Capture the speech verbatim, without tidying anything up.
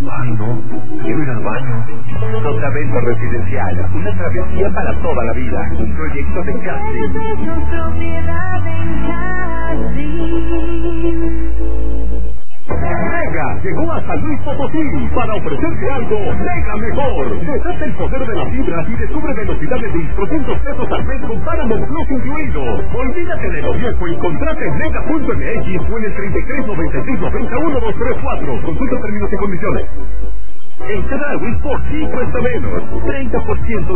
Ay, no, quiero ir al baño. Sotavento Residencial, una travesía para toda la vida. Un proyecto de casting. Mega llegó a San Luis Potosí para ofrecerte algo mega mejor. Desata el poder de las fibras y descubre velocidades de trescientos pesos al mes con Paramount Plus incluido. Olvídate de lo viejo y contrata en mega punto m x o en el treinta y tres noventa y seis noventa uno dos tres cuatro. Consulta términos y condiciones. El canal Wii Sport sí cuesta menos. treinta por ciento